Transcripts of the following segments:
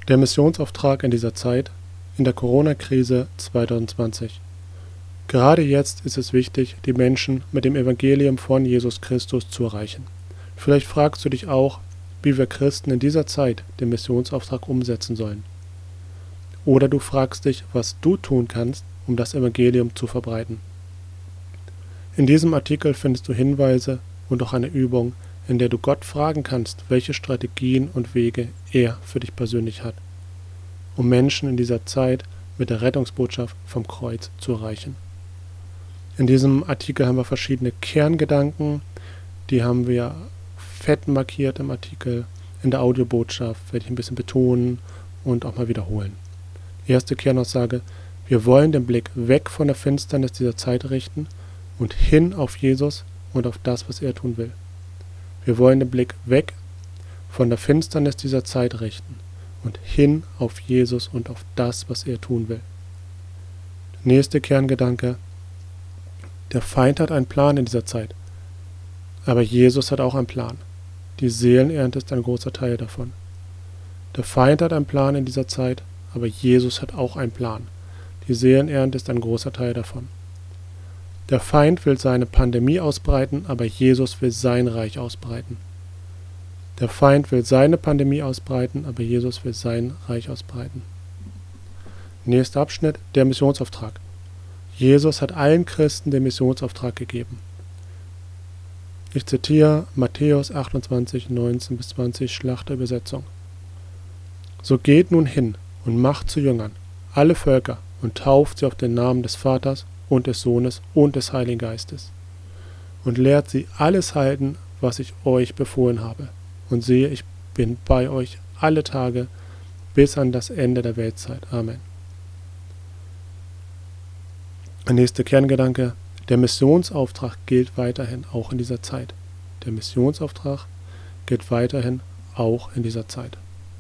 Der Missionsauftrag in dieser Zeit, in der Corona-Krise 2020. Gerade jetzt ist es wichtig, die Menschen mit dem Evangelium von Jesus Christus zu erreichen. Vielleicht fragst du dich auch, wie wir Christen in dieser Zeit den Missionsauftrag umsetzen sollen. Oder du fragst dich, was du tun kannst, um das Evangelium zu verbreiten. In diesem Artikel findest du Hinweise und auch eine Übung, in der du Gott fragen kannst, welche Strategien und Wege er für dich persönlich hat, um Menschen in dieser Zeit mit der Rettungsbotschaft vom Kreuz zu erreichen. In diesem Artikel haben wir verschiedene Kerngedanken, die haben wir fett markiert im Artikel. In der Audiobotschaft werde ich ein bisschen betonen und auch mal wiederholen. Erste Kernaussage: Wir wollen den Blick weg von der Finsternis dieser Zeit richten und hin auf Jesus und auf das, was er tun will. Wir wollen den Blick weg von der Finsternis dieser Zeit richten und hin auf Jesus und auf das, was er tun will. Nächster Kerngedanke: Der Feind hat einen Plan in dieser Zeit, aber Jesus hat auch einen Plan. Die Seelenernte ist ein großer Teil davon. Der Feind hat einen Plan in dieser Zeit, aber Jesus hat auch einen Plan. Die Seelenernte ist ein großer Teil davon. Der Feind will seine Pandemie ausbreiten, aber Jesus will sein Reich ausbreiten. Der Feind will seine Pandemie ausbreiten, aber Jesus will sein Reich ausbreiten. Nächster Abschnitt: Der Missionsauftrag. Jesus hat allen Christen den Missionsauftrag gegeben. Ich zitiere Matthäus 28, 19-20, Schlachterübersetzung. So geht nun hin und macht zu Jüngern alle Völker und tauft sie auf den Namen des Vaters und des Sohnes und des Heiligen Geistes und lehrt sie alles halten, was ich euch befohlen habe. Und siehe, ich bin bei euch alle Tage bis an das Ende der Weltzeit. Amen. Der nächste Kerngedanke: Der Missionsauftrag gilt weiterhin auch in dieser Zeit. Der Missionsauftrag gilt weiterhin auch in dieser Zeit.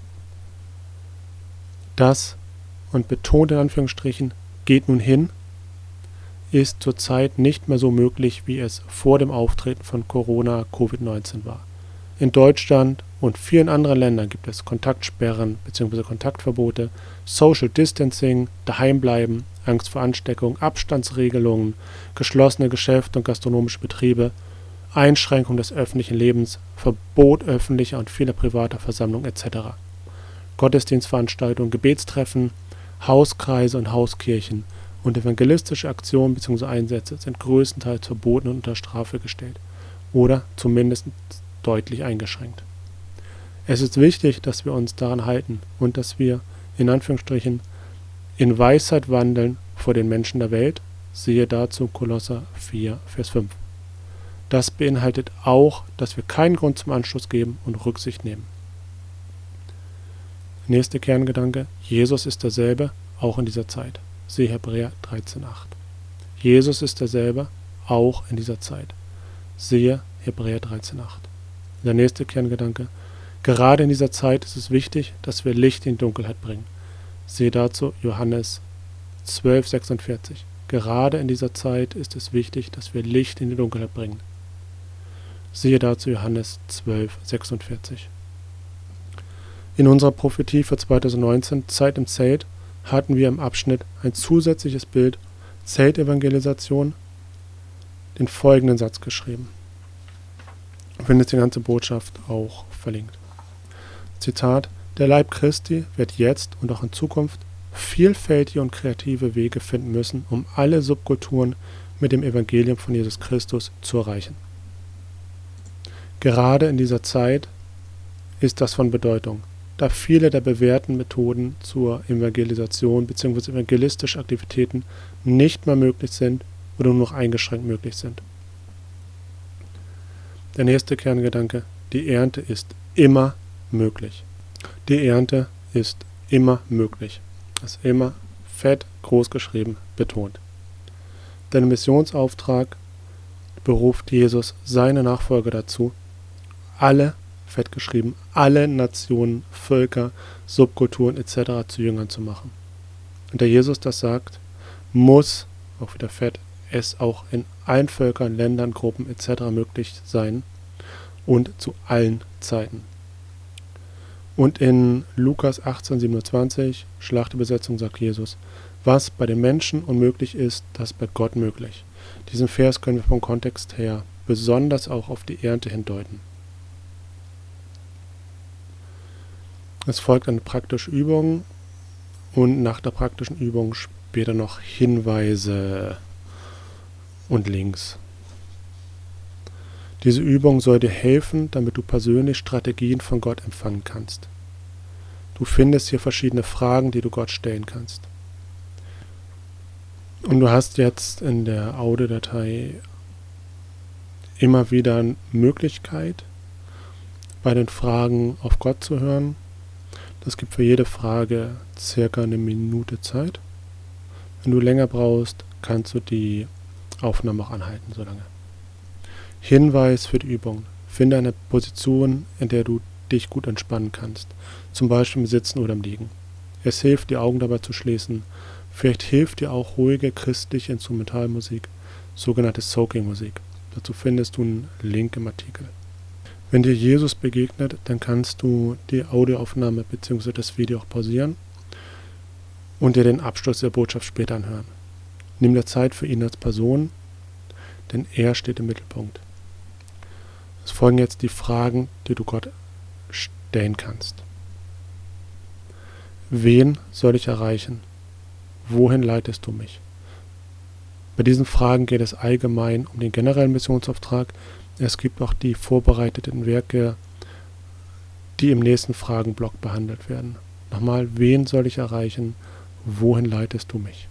Das, und betont in Anführungsstrichen, geht nun hin, ist zurzeit nicht mehr so möglich, wie es vor dem Auftreten von Corona, Covid-19 war. In Deutschland und vielen anderen Ländern gibt es Kontaktsperren bzw. Kontaktverbote, Social Distancing, Daheimbleiben, Angst vor Ansteckung, Abstandsregelungen, geschlossene Geschäfte und gastronomische Betriebe, Einschränkung des öffentlichen Lebens, Verbot öffentlicher und vieler privater Versammlungen etc. Gottesdienstveranstaltungen, Gebetstreffen, Hauskreise und Hauskirchen und evangelistische Aktionen bzw. Einsätze sind größtenteils verboten und unter Strafe gestellt oder zumindest deutlich eingeschränkt. Es ist wichtig, dass wir uns daran halten und dass wir, in Anführungsstrichen, in Weisheit wandeln vor den Menschen der Welt, siehe dazu Kolosser 4, Vers 5. Das beinhaltet auch, dass wir keinen Grund zum Anstoß geben und Rücksicht nehmen. Nächster Kerngedanke: Jesus ist derselbe, auch in dieser Zeit. Siehe Hebräer 13,8. Jesus ist derselbe, auch in dieser Zeit. Siehe Hebräer 13,8. Der nächste Kerngedanke: Gerade in dieser Zeit ist es wichtig, dass wir Licht in die Dunkelheit bringen. Siehe dazu Johannes 12,46. Gerade in dieser Zeit ist es wichtig, dass wir Licht in die Dunkelheit bringen. Siehe dazu Johannes 12,46. In unserer Prophetie für 2019, Zeit im Zelt, hatten wir im Abschnitt ein zusätzliches Bild, Zeltevangelisation, den folgenden Satz geschrieben. Du findest die ganze Botschaft auch verlinkt. Zitat: Der Leib Christi wird jetzt und auch in Zukunft vielfältige und kreative Wege finden müssen, um alle Subkulturen mit dem Evangelium von Jesus Christus zu erreichen. Gerade in dieser Zeit ist das von Bedeutung, da viele der bewährten Methoden zur Evangelisation bzw. evangelistische Aktivitäten nicht mehr möglich sind oder nur noch eingeschränkt möglich sind. Der nächste Kerngedanke: Die Ernte ist immer möglich. Die Ernte ist immer möglich. Das ist immer fett groß geschrieben betont. Denn Missionsauftrag beruft Jesus seine Nachfolger dazu, alle, fett geschrieben, alle Nationen, Völker, Subkulturen etc. zu Jüngern zu machen. Und da Jesus das sagt, muss, auch wieder fett, es auch in allen Völkern, Ländern, Gruppen etc. möglich sein und zu allen Zeiten. Und in Lukas 18,27, Schlachtübersetzung, sagt Jesus: Was bei den Menschen unmöglich ist, das ist bei Gott möglich. Diesen Vers können wir vom Kontext her besonders auch auf die Ernte hindeuten. Es folgt eine praktische Übung und nach der praktischen Übung später noch Hinweise und Links. Diese Übung soll dir helfen, damit du persönlich Strategien von Gott empfangen kannst. Du findest hier verschiedene Fragen, die du Gott stellen kannst. Und du hast jetzt in der Audiodatei immer wieder eine Möglichkeit, bei den Fragen auf Gott zu hören. Das gibt für jede Frage circa eine Minute Zeit. Wenn du länger brauchst, kannst du die Aufnahme auch anhalten, so lange. Hinweis für die Übung: Finde eine Position, in der du dich gut entspannen kannst, zum Beispiel im Sitzen oder im Liegen. Es hilft, die Augen dabei zu schließen. Vielleicht hilft dir auch ruhige christliche Instrumentalmusik, sogenannte Soaking-Musik. Dazu findest du einen Link im Artikel. Wenn dir Jesus begegnet, dann kannst du die Audioaufnahme bzw. das Video auch pausieren und dir den Abschluss der Botschaft später anhören. Nimm dir Zeit für ihn als Person, denn er steht im Mittelpunkt. Es folgen jetzt die Fragen, die du Gott stellen kannst. Wen soll ich erreichen? Wohin leitest du mich? Bei diesen Fragen geht es allgemein um den generellen Missionsauftrag. Es gibt auch die vorbereiteten Werke, die im nächsten Fragenblock behandelt werden. Nochmal: Wen soll ich erreichen? Wohin leitest du mich?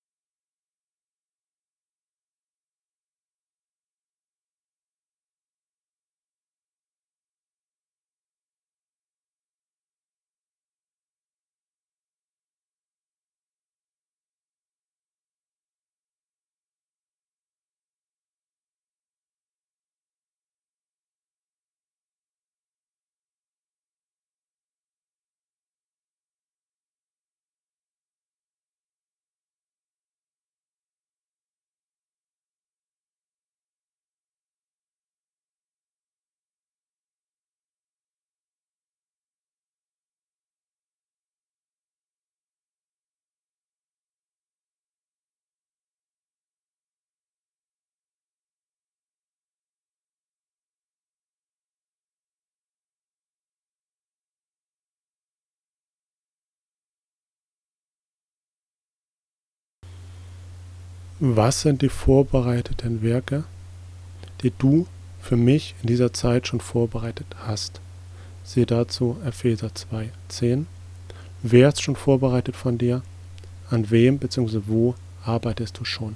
Was sind die vorbereiteten Werke, die du für mich in dieser Zeit schon vorbereitet hast? Siehe dazu Epheser 2,10. Wer ist schon vorbereitet von dir? An wem bzw. wo arbeitest du schon?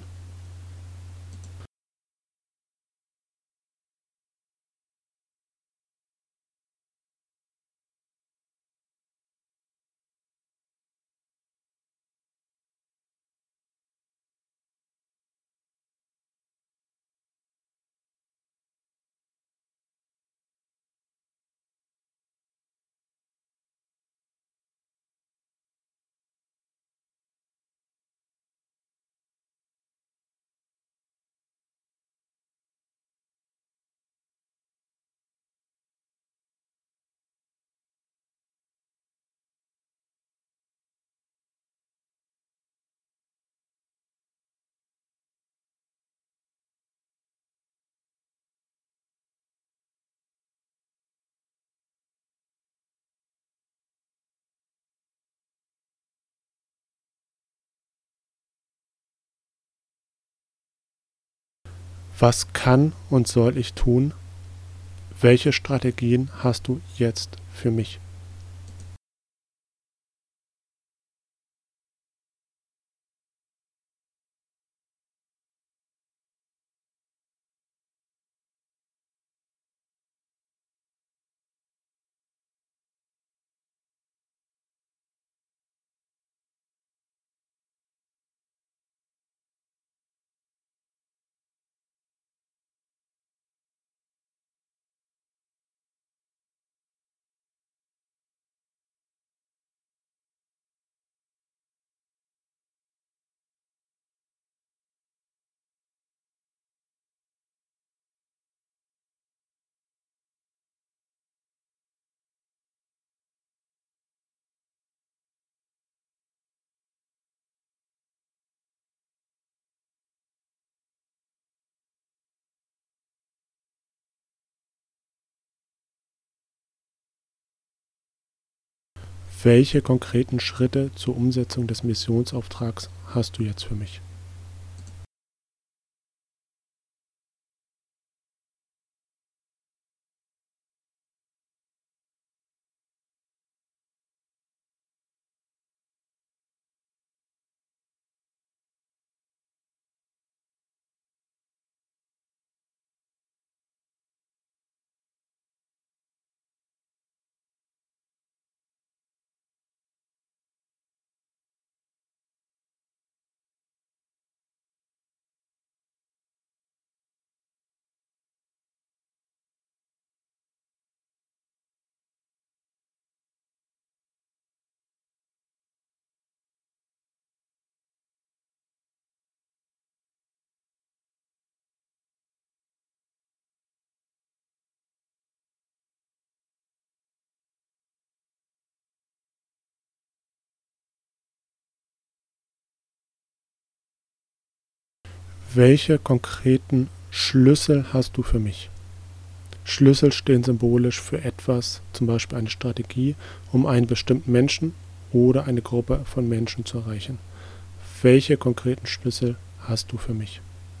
Was kann und soll ich tun? Welche Strategien hast du jetzt für mich? Welche konkreten Schritte zur Umsetzung des Missionsauftrags hast du jetzt für mich? Welche konkreten Schlüssel hast du für mich? Schlüssel stehen symbolisch für etwas, zum Beispiel eine Strategie, um einen bestimmten Menschen oder eine Gruppe von Menschen zu erreichen. Welche konkreten Schlüssel hast du für mich?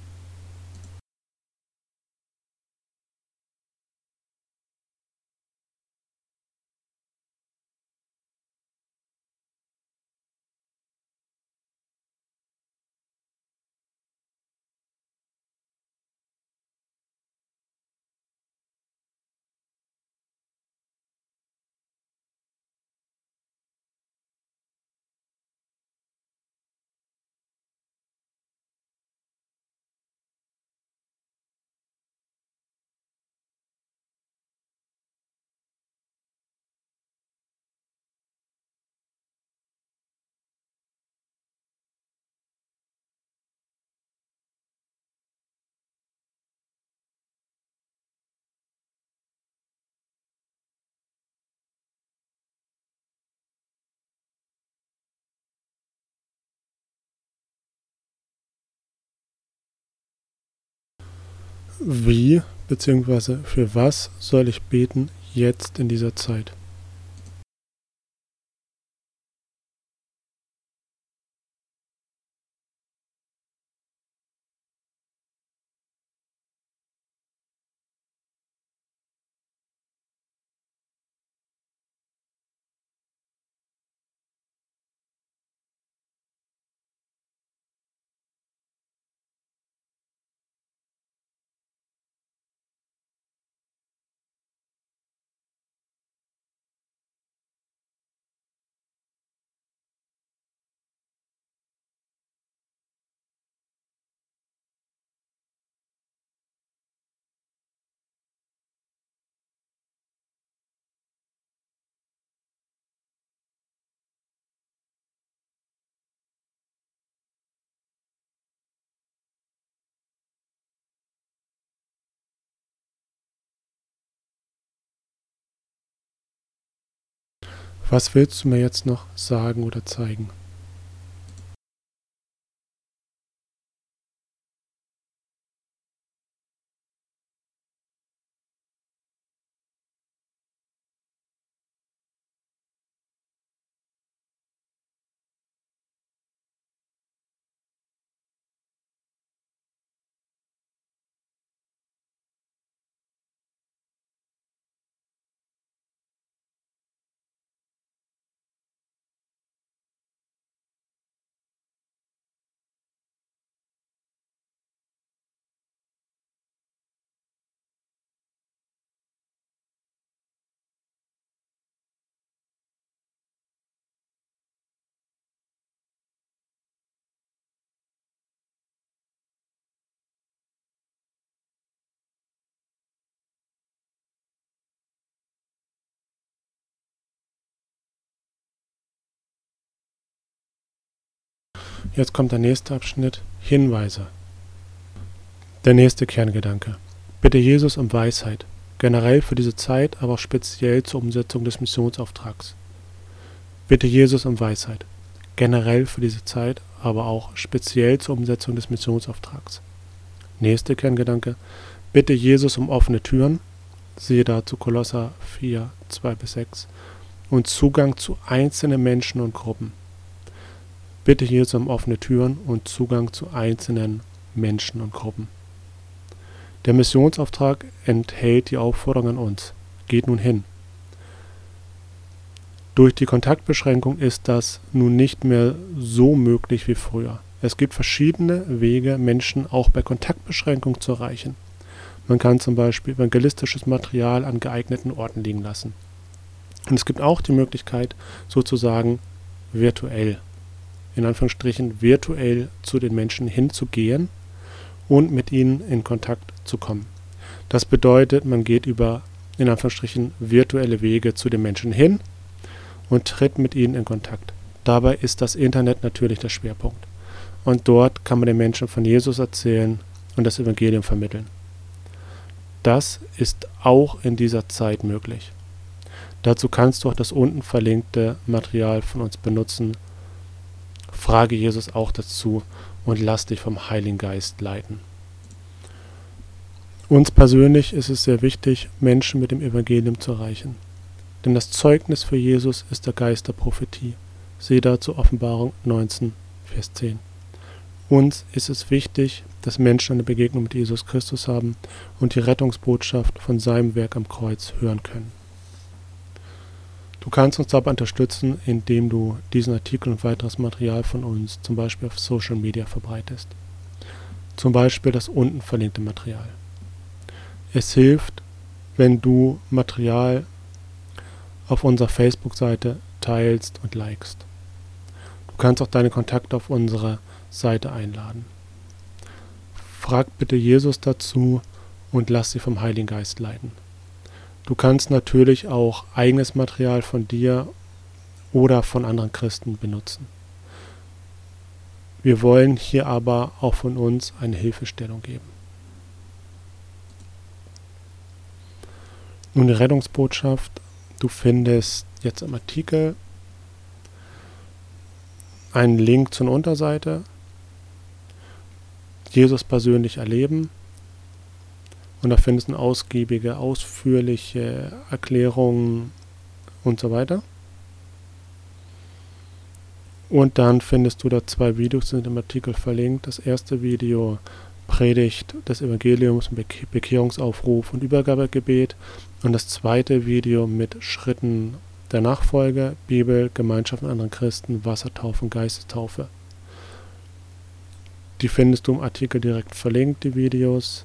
Wie bzw. für was soll ich beten jetzt in dieser Zeit? Was willst du mir jetzt noch sagen oder zeigen? Jetzt kommt der nächste Abschnitt, Hinweise. Der nächste Kerngedanke. Bitte Jesus um Weisheit, generell für diese Zeit, aber auch speziell zur Umsetzung des Missionsauftrags. Bitte Jesus um Weisheit, generell für diese Zeit, aber auch speziell zur Umsetzung des Missionsauftrags. Nächster Kerngedanke. Bitte Jesus um offene Türen, siehe dazu Kolosser 4, 2-6, und Zugang zu einzelnen Menschen und Gruppen. Bitte Jesu um offene Türen und Zugang zu einzelnen Menschen und Gruppen. Der Missionsauftrag enthält die Aufforderung an uns. Geht nun hin. Durch die Kontaktbeschränkung ist das nun nicht mehr so möglich wie früher. Es gibt verschiedene Wege, Menschen auch bei Kontaktbeschränkung zu erreichen. Man kann zum Beispiel evangelistisches Material an geeigneten Orten liegen lassen. Und es gibt auch die Möglichkeit, sozusagen virtuell, in Anführungsstrichen virtuell zu den Menschen hinzugehen und mit ihnen in Kontakt zu kommen. Das bedeutet, man geht über, in Anführungsstrichen, virtuelle Wege zu den Menschen hin und tritt mit ihnen in Kontakt. Dabei ist das Internet natürlich der Schwerpunkt. Und dort kann man den Menschen von Jesus erzählen und das Evangelium vermitteln. Das ist auch in dieser Zeit möglich. Dazu kannst du auch das unten verlinkte Material von uns benutzen. Frage Jesus auch dazu und lass dich vom Heiligen Geist leiten. Uns persönlich ist es sehr wichtig, Menschen mit dem Evangelium zu erreichen. Denn das Zeugnis für Jesus ist der Geist der Prophetie. Siehe dazu Offenbarung 19, Vers 10. Uns ist es wichtig, dass Menschen eine Begegnung mit Jesus Christus haben und die Rettungsbotschaft von seinem Werk am Kreuz hören können. Du kannst uns dabei unterstützen, indem du diesen Artikel und weiteres Material von uns zum Beispiel auf Social Media verbreitest. Zum Beispiel das unten verlinkte Material. Es hilft, wenn du Material auf unserer Facebook-Seite teilst und likest. Du kannst auch deine Kontakte auf unserer Seite einladen. Frag bitte Jesus dazu und lass dich vom Heiligen Geist leiten. Du kannst natürlich auch eigenes Material von dir oder von anderen Christen benutzen. Wir wollen hier aber auch von uns eine Hilfestellung geben. Nun die Rettungsbotschaft. Du findest jetzt im Artikel einen Link zu einer Unterseite. Jesus persönlich erleben. Und da findest du eine ausgiebige, ausführliche Erklärung und so weiter. Und dann findest du da 2 Videos, sind im Artikel verlinkt. Das erste Video Predigt des Evangeliums, Bekehrungsaufruf und Übergabegebet. Und das zweite Video mit Schritten der Nachfolge, Bibel, Gemeinschaft mit anderen Christen, Wassertaufe und Geistestaufe. Die findest du im Artikel direkt verlinkt, die Videos.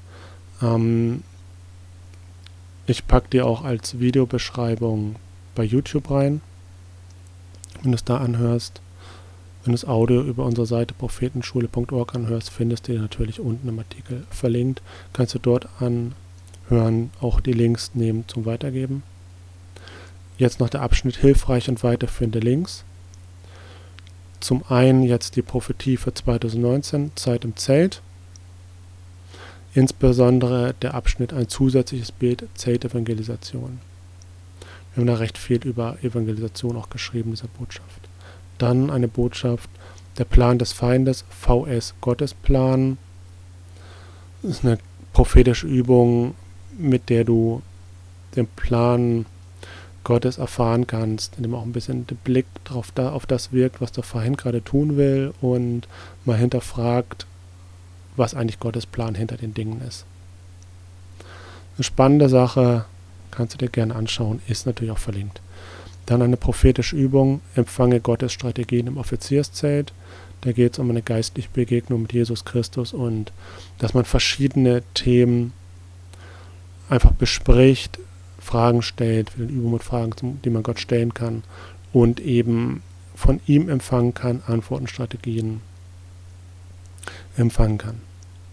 Ich packe dir auch als Videobeschreibung bei YouTube rein, wenn du es da anhörst. Wenn du das Audio über unsere Seite prophetenschule.org anhörst, findest du die natürlich unten im Artikel verlinkt. Kannst du dort anhören, auch die Links nehmen zum Weitergeben. Jetzt noch der Abschnitt hilfreich und weiterführende Links. Zum einen jetzt die Prophetie für 2019, Zeit im Zelt. Insbesondere der Abschnitt ein zusätzliches Bild, Zeltevangelisation. Wir haben da recht viel über Evangelisation auch geschrieben, dieser Botschaft. Dann eine Botschaft, der Plan des Feindes, VS Gottesplan. Das ist eine prophetische Übung, mit der du den Plan Gottes erfahren kannst, indem auch ein bisschen der Blick auf das wirkt, was der Feind gerade tun will und mal hinterfragt, was eigentlich Gottes Plan hinter den Dingen ist. Eine spannende Sache, kannst du dir gerne anschauen, ist natürlich auch verlinkt. Dann eine prophetische Übung, empfange Gottes Strategien im Offizierszelt. Da geht es um eine geistliche Begegnung mit Jesus Christus und dass man verschiedene Themen einfach bespricht, Fragen stellt, Übungen mit Fragen, die man Gott stellen kann und eben von ihm empfangen kann, Antworten, Strategien empfangen kann.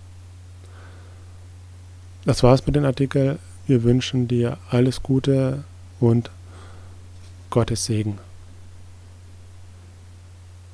Das war's mit dem Artikel. Wir wünschen dir alles Gute und Gottes Segen.